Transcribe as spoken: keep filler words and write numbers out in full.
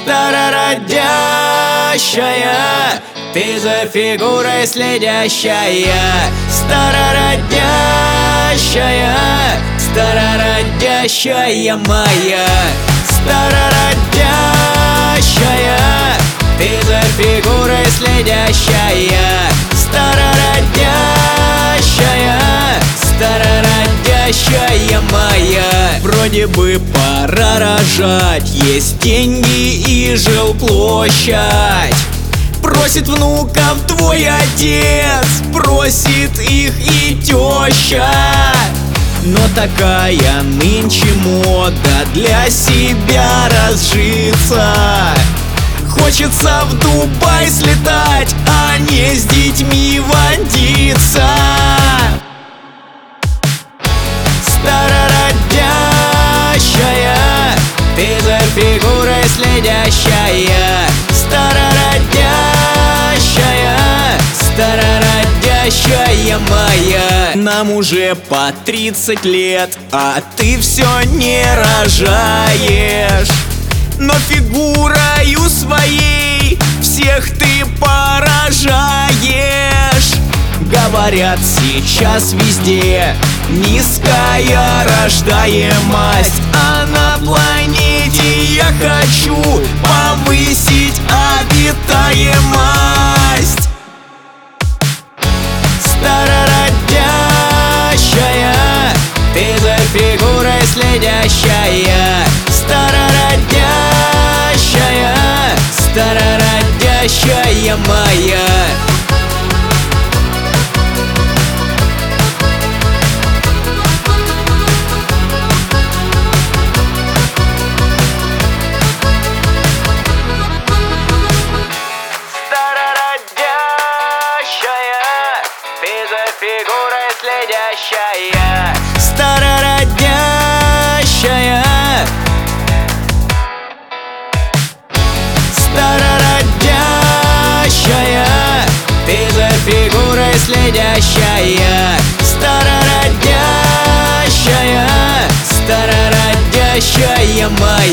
Старородящая, ты за фигурой следящая. Старородящая, старородящая моя. Старородящая, ты за фигурой следящая. Старородящая, старородящая моя. Вроде бы пора рожать, есть деньги и жилплощадь. Просит внуков твой отец, просит их и теща. Но такая нынче мода для себя разжиться. Хочется в Дубай слетать, а не с детьми водиться. Старородящая, ты за фигурой следящая. Старородящая, старородящая моя. Нам уже по тридцать лет, а ты все не рожаешь. Но фигурою своей всех ты поражаешь. Говорят, сейчас везде низкая рождаемость, а на планете я хочу повысить обитаемость. Старородящая, ты за фигурой следящая. Старородящая, старородящая моя. Фигурой следящая. Старородящая, старородящая, ты за фигурой следящая. Старородящая, старородящая моя.